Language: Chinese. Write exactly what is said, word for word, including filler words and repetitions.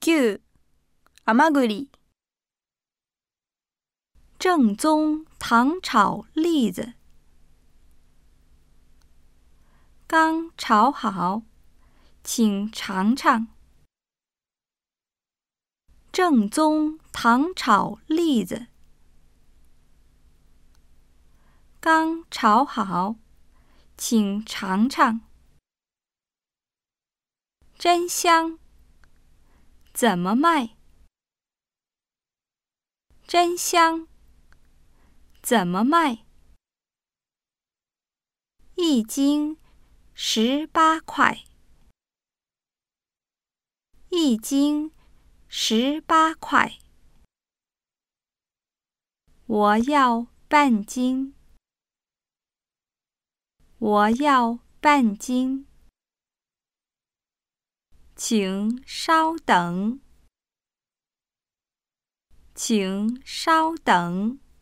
九、甘栗。正宗糖炒栗子，刚炒好，请尝尝。正宗糖炒栗子，刚炒好，请尝尝。真香，怎么卖？真香，怎么卖？一斤十八块，一斤十八块。我要半斤，我要半斤。请稍等，请稍等。